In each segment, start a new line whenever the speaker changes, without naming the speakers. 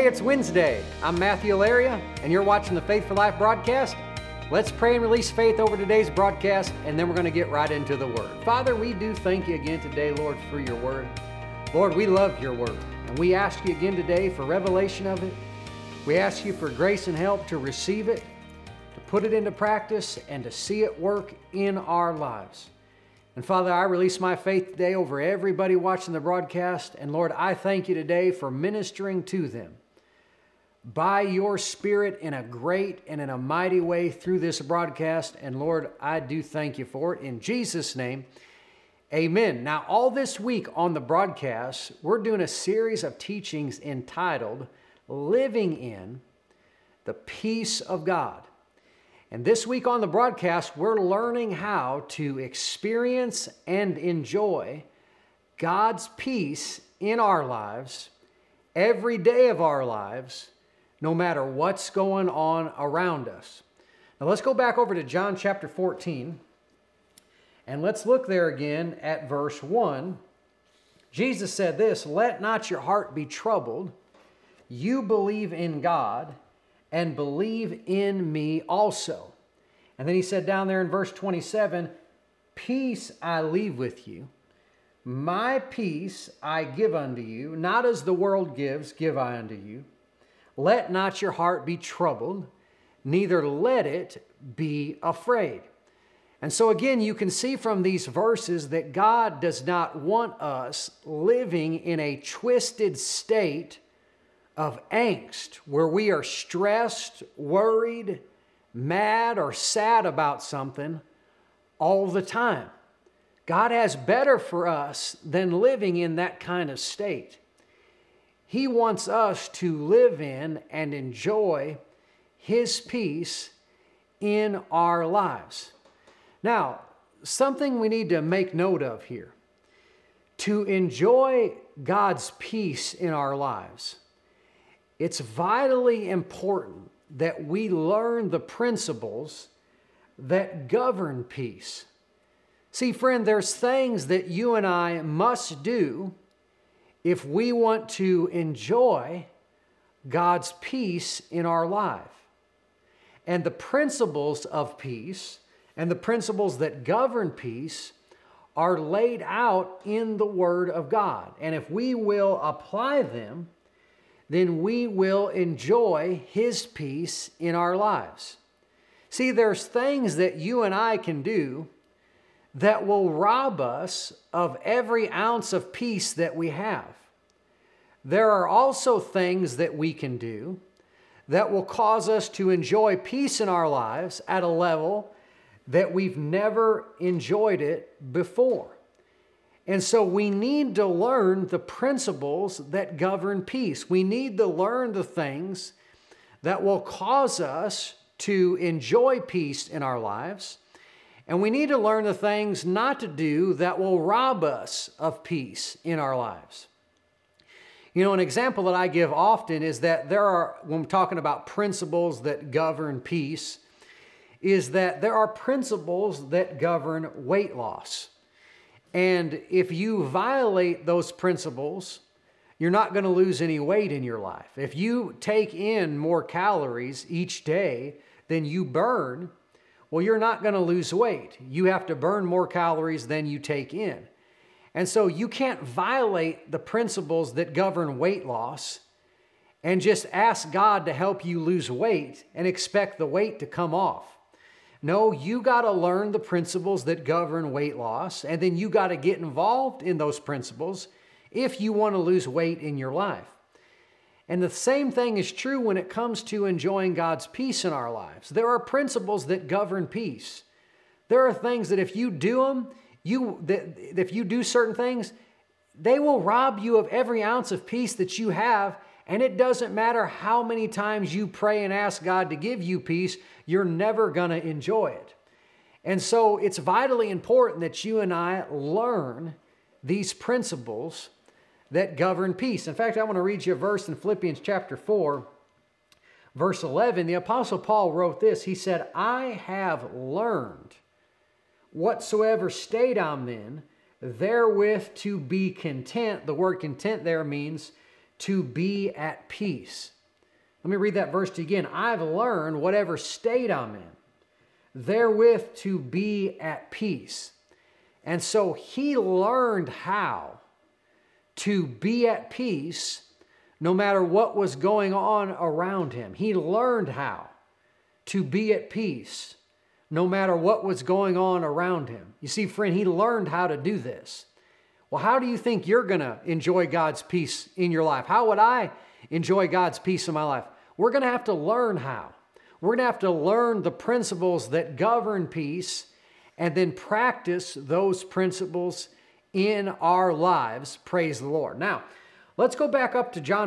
Hey, it's Wednesday. I'm Matthew Alaria, and you're watching the Faith for Life broadcast. Let's pray and release faith over today's broadcast, and then we're going to get right into the Word. Father, we do thank you again today, Lord, for your Word. Lord, we love your Word, and we ask you again today for revelation of it. We ask you for grace and help to receive it, to put it into practice, and to see it work in our lives. And Father, I release my faith today over everybody watching the broadcast, and Lord, I thank you today for ministering to them by your Spirit in a great and in a mighty way through this broadcast. And Lord, I do thank you for it. In Jesus' name, amen. Now, all this week on the broadcast, we're doing a series of teachings entitled Living in the Peace of God. And this week on the broadcast, we're learning how to experience and enjoy God's peace in our lives, every day of our lives, no matter what's going on around us. Now let's go back over to John chapter 14, and let's look there again at verse 1. Jesus said this, "Let not your heart be troubled. You believe in God, and believe in me also." And then he said down there in verse 27, "Peace I leave with you. My peace I give unto you. Not as the world gives, give I unto you. Let not your heart be troubled, neither let it be afraid." And so again, you can see from these verses that God does not want us living in a twisted state of angst, where we are stressed, worried, mad, or sad about something all the time. God has better for us than living in that kind of state. He wants us to live in and enjoy His peace in our lives. Now, something we need to make note of here. To enjoy God's peace in our lives, it's vitally important that we learn the principles that govern peace. See, friend, there's things that you and I must do if we want to enjoy God's peace in our life. And the principles of peace and the principles that govern peace are laid out in the Word of God. And if we will apply them, then we will enjoy His peace in our lives. See, there's things that you and I can do that will rob us of every ounce of peace that we have. There are also things that we can do that will cause us to enjoy peace in our lives at a level that we've never enjoyed it before. And so we need to learn the principles that govern peace. We need to learn the things that will cause us to enjoy peace in our lives. And we need to learn the things not to do that will rob us of peace in our lives. You know, an example that I give often is that when we're talking about principles that govern peace, is that there are principles that govern weight loss. And if you violate those principles, you're not going to lose any weight in your life. If you take in more calories each day than you burn, well, you're not going to lose weight. You have to burn more calories than you take in. And so you can't violate the principles that govern weight loss and just ask God to help you lose weight and expect the weight to come off. No, you got to learn the principles that govern weight loss, and then you got to get involved in those principles if you want to lose weight in your life. And the same thing is true when it comes to enjoying God's peace in our lives. There are principles that govern peace. There are things that if you do them, if you do certain things, they will rob you of every ounce of peace that you have. And it doesn't matter how many times you pray and ask God to give you peace, you're never going to enjoy it. And so it's vitally important that you and I learn these principles that govern peace. In fact, I want to read you a verse in Philippians chapter 4, verse 11. The Apostle Paul wrote this. He said, "I have learned whatsoever state I'm in, therewith to be content." The word content there means to be at peace. Let me read that verse to you again. I've learned whatever state I'm in, therewith to be at peace. And so he learned how to be at peace no matter what was going on around him. He learned how to be at peace no matter what was going on around him. You see, friend, he learned how to do this. Well, how do you think you're going to enjoy God's peace in your life? How would I enjoy God's peace in my life? We're going to have to learn how. We're going to have to learn the principles that govern peace and then practice those principles in our lives. Praise the Lord. Now, let's go back up to John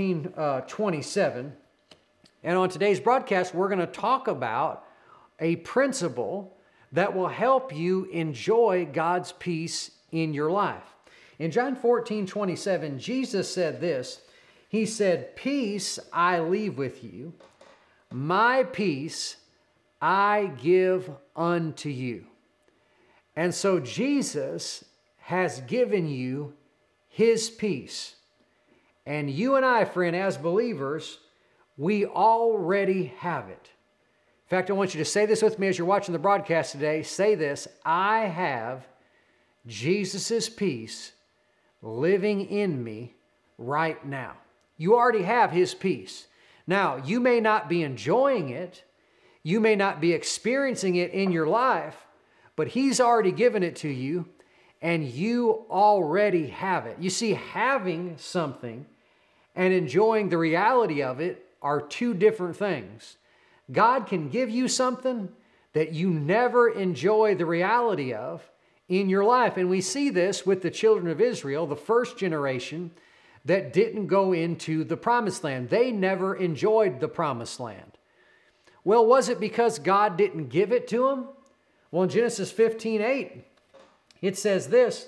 14:27. And on today's broadcast, we're going to talk about a principle that will help you enjoy God's peace in your life. In John 14:27, Jesus said this. He said, "Peace I leave with you, my peace I give unto you." And so Jesus has given you His peace. And you and I, friend, as believers, we already have it. In fact, I want you to say this with me as you're watching the broadcast today. Say this: I have Jesus' peace living in me right now. You already have His peace. Now, you may not be enjoying it. You may not be experiencing it in your life, but He's already given it to you, and you already have it. You see, having something and enjoying the reality of it are two different things. God can give you something that you never enjoy the reality of in your life. And we see this with the children of Israel, the first generation that didn't go into the promised land. They never enjoyed the promised land. Well, was it because God didn't give it to them? Well, in Genesis 15:8, it says this: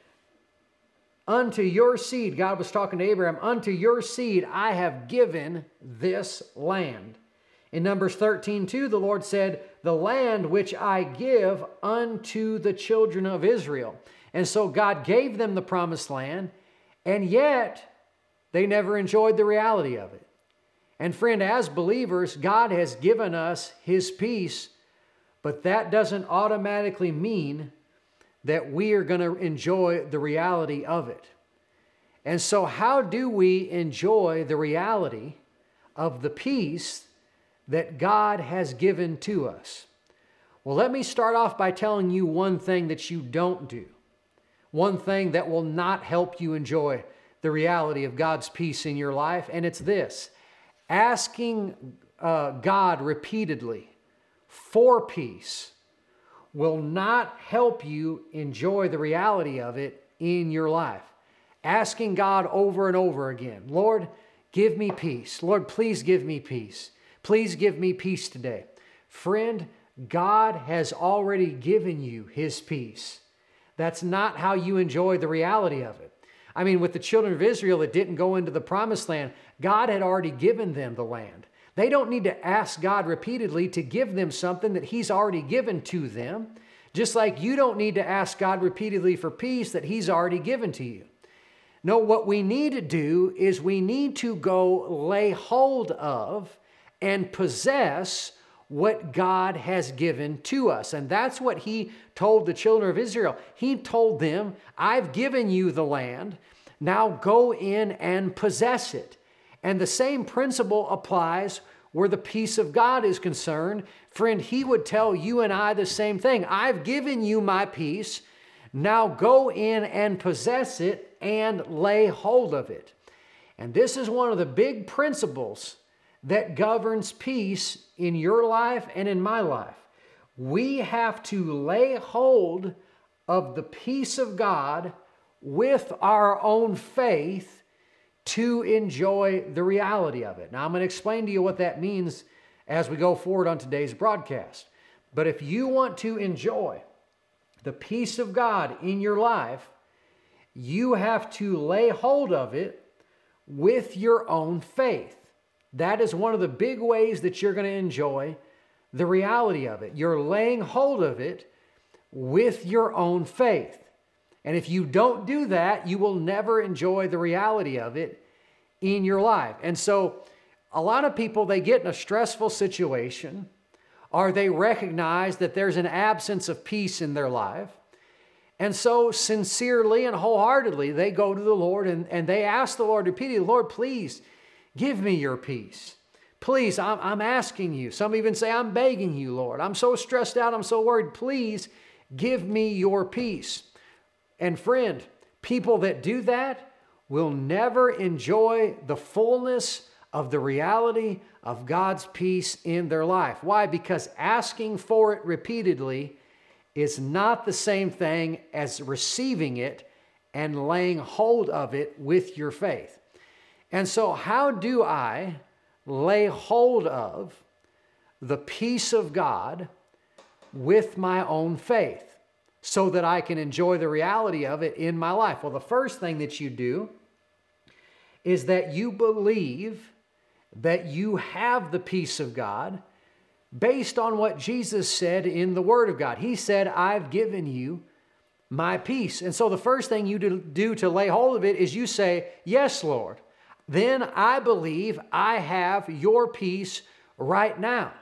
unto your seed, God was talking to Abraham, unto your seed I have given this land. In Numbers 13:2, the Lord said, the land which I give unto the children of Israel. And so God gave them the promised land, and yet they never enjoyed the reality of it. And friend, as believers, God has given us His peace, but that doesn't automatically mean that we are going to enjoy the reality of it. And so how do we enjoy the reality of the peace that God has given to us? Well, let me start off by telling you one thing that you don't do. One thing that will not help you enjoy the reality of God's peace in your life, and it's this: asking God repeatedly for peace will not help you enjoy the reality of it in your life. Asking God over and over again, Lord, give me peace. Lord, please give me peace. Please give me peace today. Friend, God has already given you His peace. That's not how you enjoy the reality of it. I mean, with the children of Israel that didn't go into the promised land, God had already given them the land. They don't need to ask God repeatedly to give them something that He's already given to them, just like you don't need to ask God repeatedly for peace that He's already given to you. No, what we need to do is we need to go lay hold of and possess what God has given to us. And that's what He told the children of Israel. He told them, I've given you the land. Now go in and possess it. And the same principle applies where the peace of God is concerned. Friend, He would tell you and I the same thing. I've given you my peace. Now go in and possess it and lay hold of it. And this is one of the big principles that governs peace in your life and in my life. We have to lay hold of the peace of God with our own faith to enjoy the reality of it. Now, I'm going to explain to you what that means as we go forward on today's broadcast. But if you want to enjoy the peace of God in your life, you have to lay hold of it with your own faith. That is one of the big ways that you're going to enjoy the reality of it. You're laying hold of it with your own faith. And if you don't do that, you will never enjoy the reality of it in your life. And so a lot of people, they get in a stressful situation, or they recognize that there's an absence of peace in their life. And so sincerely and wholeheartedly, they go to the Lord and they ask the Lord repeatedly, Lord, please give me your peace. Please, I'm asking you. Some even say, I'm begging you, Lord. I'm so stressed out. I'm so worried. Please give me your peace. And friend, people that do that will never enjoy the fullness of the reality of God's peace in their life. Why? Because asking for it repeatedly is not the same thing as receiving it and laying hold of it with your faith. And so how do I lay hold of the peace of God with my own faith so that I can enjoy the reality of it in my life? Well, the first thing that you do is that you believe that you have the peace of God based on what Jesus said in the Word of God. He said, I've given you my peace. And so the first thing you do to lay hold of it is you say, yes, Lord. Then I believe I have your peace right now.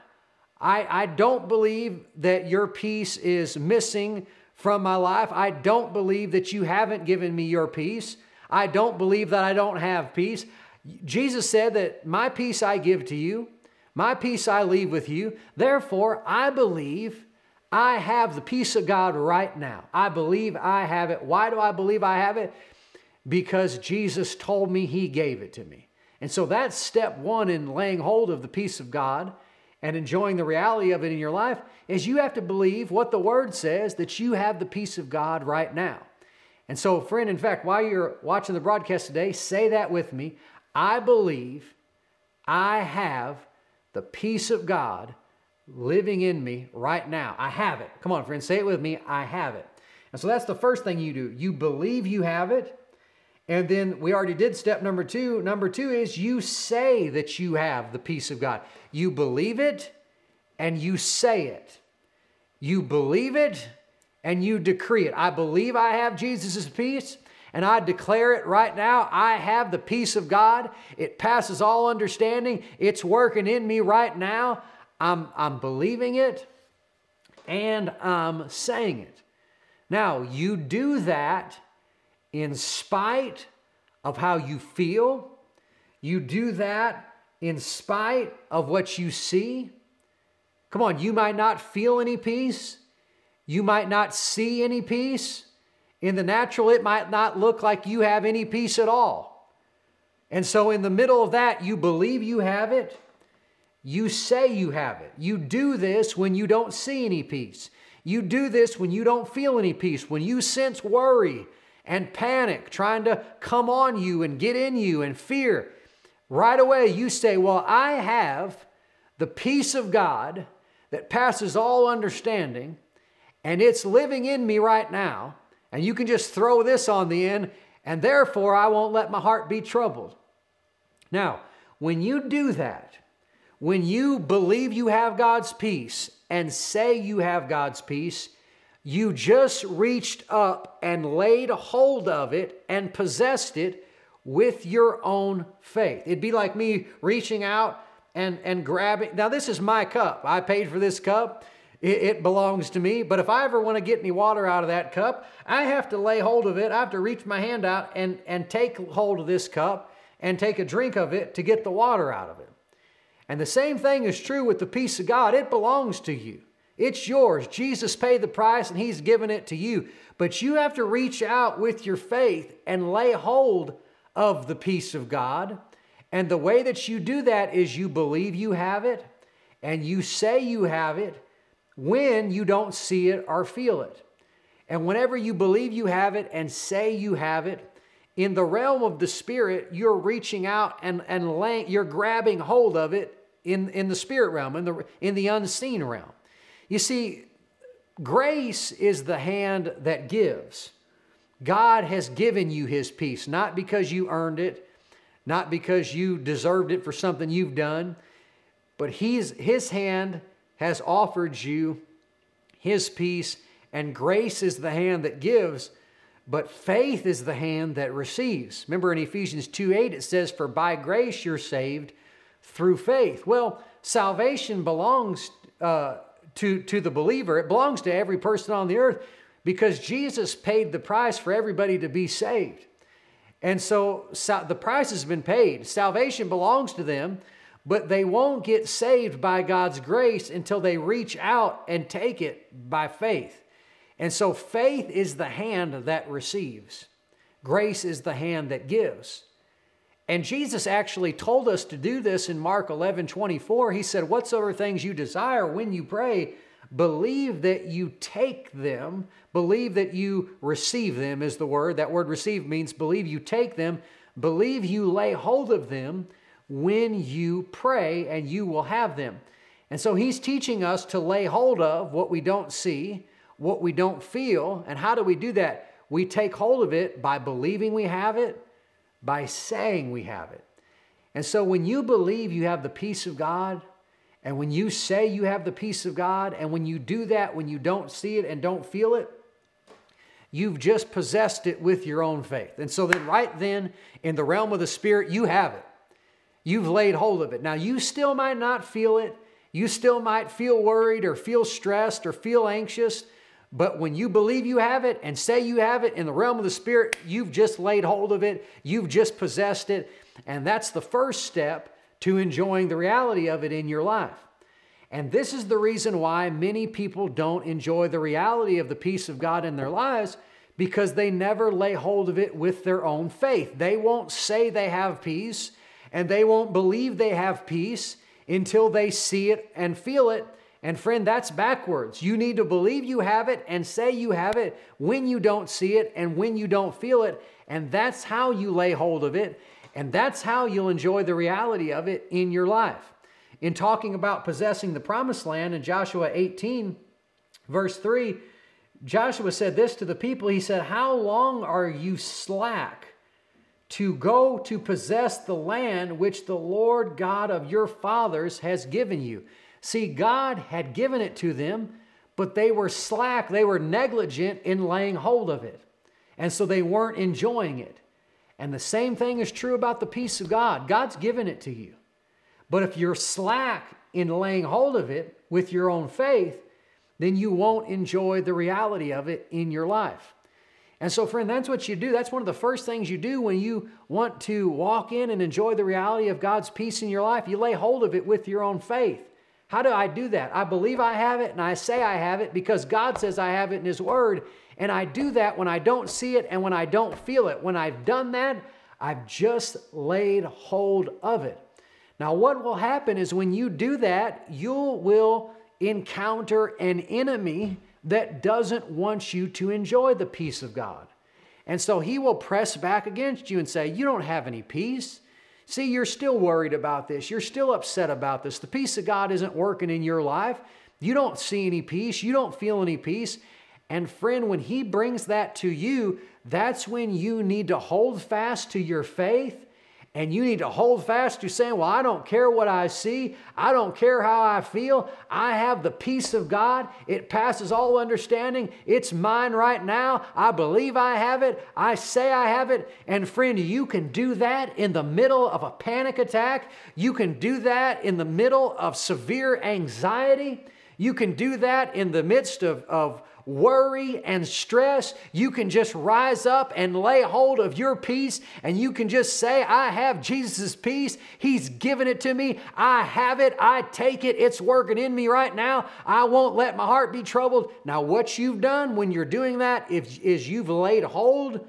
I don't believe that your peace is missing from my life. I don't believe that you haven't given me your peace. I don't believe that I don't have peace. Jesus said that my peace I give to you, my peace I leave with you. Therefore, I believe I have the peace of God right now. I believe I have it. Why do I believe I have it? Because Jesus told me He gave it to me. And so that's step one in laying hold of the peace of God and enjoying the reality of it in your life, is you have to believe what the Word says, that you have the peace of God right now. And so, friend, in fact, while you're watching the broadcast today, say that with me. I believe I have the peace of God living in me right now. I have it. Come on, friend, say it with me. I have it. And so that's the first thing you do. You believe you have it. And then we already did step number two. Number two is you say that you have the peace of God. You believe it and you say it. You believe it and you decree it. I believe I have Jesus' peace, and I declare it right now. I have the peace of God. It passes all understanding. It's working in me right now. I'm believing it and I'm saying it. Now, you do that in spite of how you feel. You do that in spite of what you see. Come on, you might not feel any peace. You might not see any peace. In the natural, it might not look like you have any peace at all. And so in the middle of that, you believe you have it. You say you have it. You do this when you don't see any peace. You do this when you don't feel any peace. When you sense worry and panic trying to come on you and get in you and fear, right away you say, well, I have the peace of God that passes all understanding, and it's living in me right now. And you can just throw this on the end, and therefore I won't let my heart be troubled. Now, when you do that, when you believe you have God's peace and say you have God's peace, you just reached up and laid hold of it and possessed it with your own faith. It'd be like me reaching out and grabbing. Now, this is my cup. I paid for this cup. It belongs to me. But if I ever want to get any water out of that cup, I have to lay hold of it. I have to reach my hand out and take hold of this cup and take a drink of it to get the water out of it. And the same thing is true with the peace of God. It belongs to you. It's yours. Jesus paid the price and He's given it to you. But you have to reach out with your faith and lay hold of the peace of God. And the way that you do that is you believe you have it and you say you have it when you don't see it or feel it. And whenever you believe you have it and say you have it, in the realm of the Spirit, you're reaching out and you're grabbing hold of it in the spirit realm, in the unseen realm. You see, grace is the hand that gives. God has given you His peace, not because you earned it, not because you deserved it for something you've done, but His hand has offered you His peace, and grace is the hand that gives. but faith is the hand that receives. Remember in Ephesians 2:8 it says, for by grace you're saved through faith. Well, salvation belongs to the believer. It belongs to every person on the earth because Jesus paid the price for everybody to be saved. And so the price has been paid. Salvation belongs to them, but they won't get saved by God's grace until they reach out and take it by faith. And so faith is the hand that receives. Grace is the hand that gives. And Jesus actually told us to do this in Mark 11:24. He said, whatsoever things you desire when you pray, believe that you take them. Believe that you receive them is the word. That word receive means believe you take them. Believe you lay hold of them when you pray, and you will have them. And so he's teaching us to lay hold of what we don't see, what we don't feel. And how do we do that? We take hold of it by believing we have it, by saying we have it. And so when you believe you have the peace of God, and when you say you have the peace of God, and when you do that, when you don't see it and don't feel it, you've just possessed it with your own faith. And so then right then, in the realm of the Spirit, you have it. You've laid hold of it. Now, you still might not feel it. You still might feel worried or feel stressed or feel anxious. But when you believe you have it and say you have it in the realm of the Spirit, you've just laid hold of it. You've just possessed it. And that's the first step to enjoying the reality of it in your life. And this is the reason why many people don't enjoy the reality of the peace of God in their lives, because they never lay hold of it with their own faith. They won't say they have peace, and they won't believe they have peace until they see it and feel it. And friend, that's backwards. You need to believe you have it and say you have it when you don't see it and when you don't feel it. And that's how you lay hold of it. And that's how you'll enjoy the reality of it in your life. In talking about possessing the promised land in Joshua 18, verse 3, Joshua said this to the people. He said, how long are you slack to go to possess the land which the Lord God of your fathers has given you? See, God had given it to them, but they were slack. They were negligent in laying hold of it. And so they weren't enjoying it. And the same thing is true about the peace of God. God's given it to you. But if you're slack in laying hold of it with your own faith, then you won't enjoy the reality of it in your life. And so, friend, that's what you do. That's one of the first things you do when you want to walk in and enjoy the reality of God's peace in your life. You lay hold of it with your own faith. How do I do that? I believe I have it, and I say I have it because God says I have it in His Word. And I do that when I don't see it and when I don't feel it. When I've done that, I've just laid hold of it. Now, what will happen is when you do that, you will encounter an enemy that doesn't want you to enjoy the peace of God. And so he will press back against you and say, you don't have any peace. See, you're still worried about this. You're still upset about this. The peace of God isn't working in your life. You don't see any peace. You don't feel any peace. And friend, when he brings that to you, that's when you need to hold fast to your faith. And you need to hold fast to saying, well, I don't care what I see. I don't care how I feel. I have the peace of God. It passes all understanding. It's mine right now. I believe I have it. I say I have it. And friend, you can do that in the middle of a panic attack. You can do that in the middle of severe anxiety. You can do that in the midst of worry and stress. You can just rise up and lay hold of your peace, and you can just say, I have Jesus' peace. He's given it to me. I have it. I take it. It's working in me right now. I won't let my heart be troubled. Now, what you've done when you're doing that is you've laid hold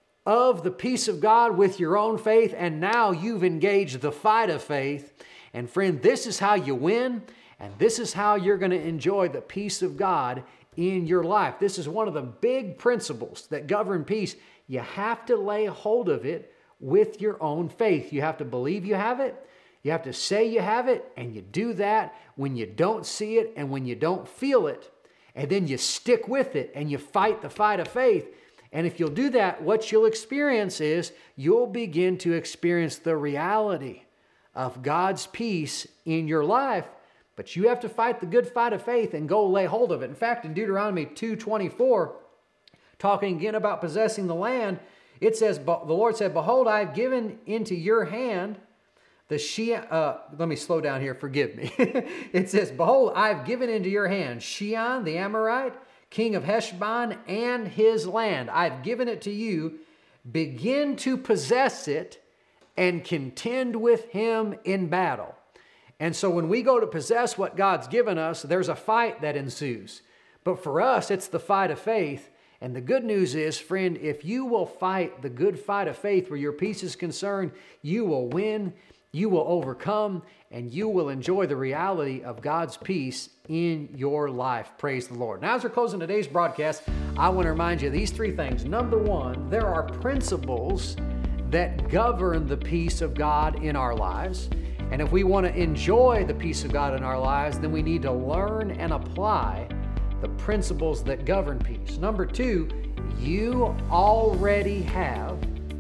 of the peace of God with your own faith, and now you've engaged the fight of faith. And friend, this is how you win, and this is how you're going to enjoy the peace of God in your life. This is one of the big principles that govern peace. You have to lay hold of it with your own faith. You have to believe you have it. You have to say you have it, and you do that when you don't see it and when you don't feel it. And then you stick with it and you fight the fight of faith. And if you'll do that, what you'll experience is you'll begin to experience the reality of God's peace in your life. But you have to fight the good fight of faith and go lay hold of it. In fact, in Deuteronomy 2:24, talking again about possessing the land, it says, the Lord said, behold, I have given into your hand let me slow down here, forgive me. It says, behold, I have given into your hand Sihon the Amorite, king of Heshbon, and his land. I've given it to you. Begin to possess it and contend with him in battle. And so when we go to possess what God's given us, there's a fight that ensues. But for us, it's the fight of faith. And the good news is, friend, if you will fight the good fight of faith where your peace is concerned, you will win, you will overcome, and you will enjoy the reality of God's peace in your life. Praise the Lord. Now, as we're closing today's broadcast, I want to remind you of these three things. Number one, there are principles that govern the peace of God in our lives. And if we want to enjoy the peace of God in our lives, then we need to learn and apply the principles that govern peace. Number two, you already have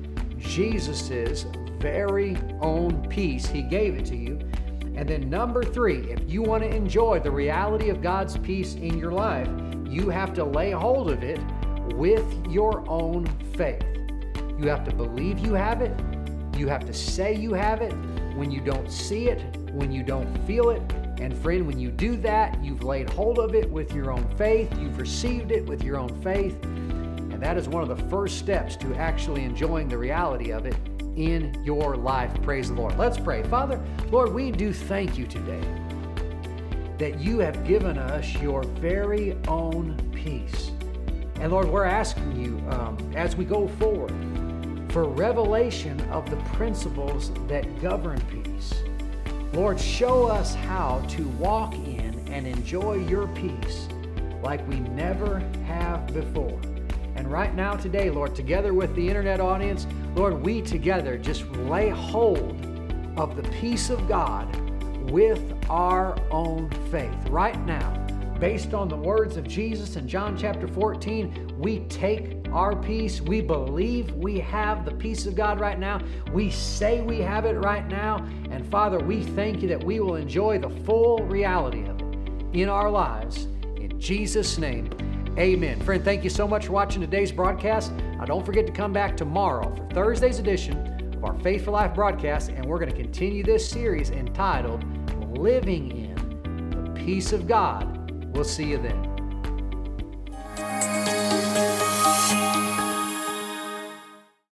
Jesus's very own peace. He gave it to you. And then number three, if you want to enjoy the reality of God's peace in your life, you have to lay hold of it with your own faith. You have to believe you have it. You have to say you have it when you don't see it, when you don't feel it. And friend, when you do that, you've laid hold of it with your own faith. You've received it with your own faith. And that is one of the first steps to actually enjoying the reality of it in your life. Praise the Lord. Let's pray. Father, Lord, we do thank you today that you have given us your very own peace. And Lord, we're asking you as we go forward for revelation of the principles that govern peace. Lord, show us how to walk in and enjoy your peace like we never have before. And right now today, Lord, together with the internet audience, Lord, we together just lay hold of the peace of God with our own faith. Right now, based on the words of Jesus in John chapter 14, we take our peace. We believe we have the peace of God right now. We say we have it right now. And Father, we thank you that we will enjoy the full reality of it in our lives. In Jesus' name, amen. Friend, thank you so much for watching today's broadcast. Now, don't forget to come back tomorrow for Thursday's edition of our Faith for Life broadcast, and we're going to continue this series entitled Living in the Peace of God. We'll see you then.